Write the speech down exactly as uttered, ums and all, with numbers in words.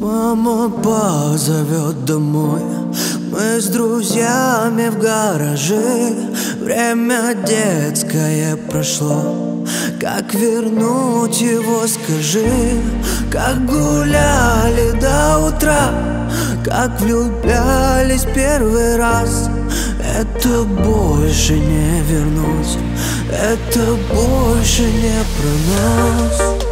Мама позовет домой, мы с друзьями в гараже. Время детское прошло, как вернуть его, скажи? Как гуляли до утра, как влюблялись первый раз. Это больше не вернуть, это больше не про нас.